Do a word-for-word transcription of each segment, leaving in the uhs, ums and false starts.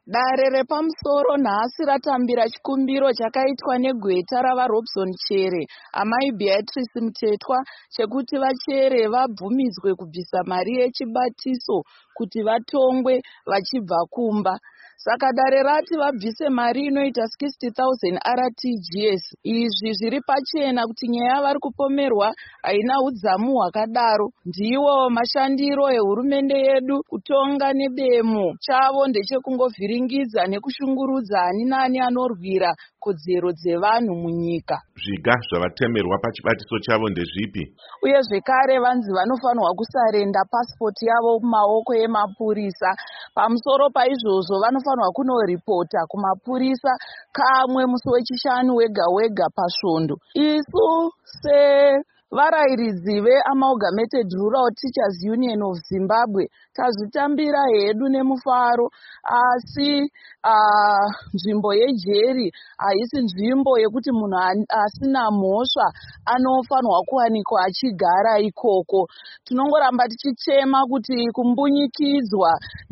Dare repamusoro nhasi ratambira chikumbiro chakaitwa negweta ravaRobson Chere, amai Beatrice Mutetwa, chekuti vachere vabvumidzwe kubvisa mari yechibatiso kuti vatongwe vachibva kumba. Saka dare rati vabvise mari inoita sixty thousand R T G S. Izvi zviri pachena kuti nyaya vari kupomerwa haina udzamu hwakadaro. Ndiwo mashandiro ehurumende yedu kutonga nedemo chavo ndechekungovhiringidza nekushungurudza ani nani anorwira kodzero dzevanhu munyika. Zviga zvavatemerwa pachibatiso chavo ndezvipi? Uye zvekare vanzi vanofanirwa kusarenda pasipoti yavo mumaoko emapurisa. Pamusoro paizvozvo vanofanirwa kunoripota kumapurisa kamwe musi wechishanu wega wega pasvondo. Isu se varairidzi veAmalgamated Rural Teachers Union of Zimbabwe tazvitambira hedu nemufaro, asi uh, nzvimbo yejeri haisi nzvimbo yekuti munhu asina mhosva anofanirwa kuwanikwa achigara ikoko. Tinongoramba tichichema kuti kumbunyikidzwa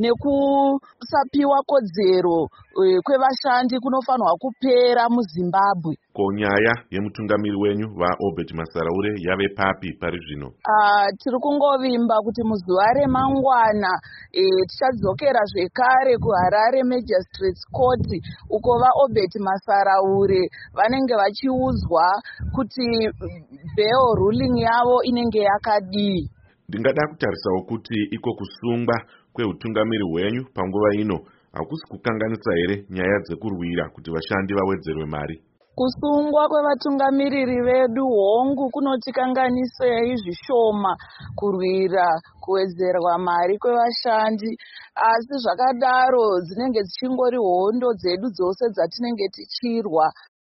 nekusapiwa kodzero kwevashandi kunofanirwa kupera muZimbabwe. Ko nyaya yemutungamiri wenyu vaObert Masaraure yave papi pari zvino? Uh, tiri kungovimba kuti muzuva remangwana e, tichadzokera zvekare kuHarare Magistrates Court uko vaObert Masaraure vanenge vachiudzwa kuti bail ruling yavo inenge yakadii. Ndingada kutarisawo kuti iko kusungwa kweutungamiri hwenyu panguva ino hakusi kukanganisa here nyaya dzekurwira kuti vashandi vawedzerwe mari? Kusungwa kwevatungamiriri vedu hongu kunotikanganisei zvishoma kurwira kuwedzerwa mari kwevashandi, asi zvakadaro dzinenge dzichingori hondo dzedu dzose dzatinenge tichirwa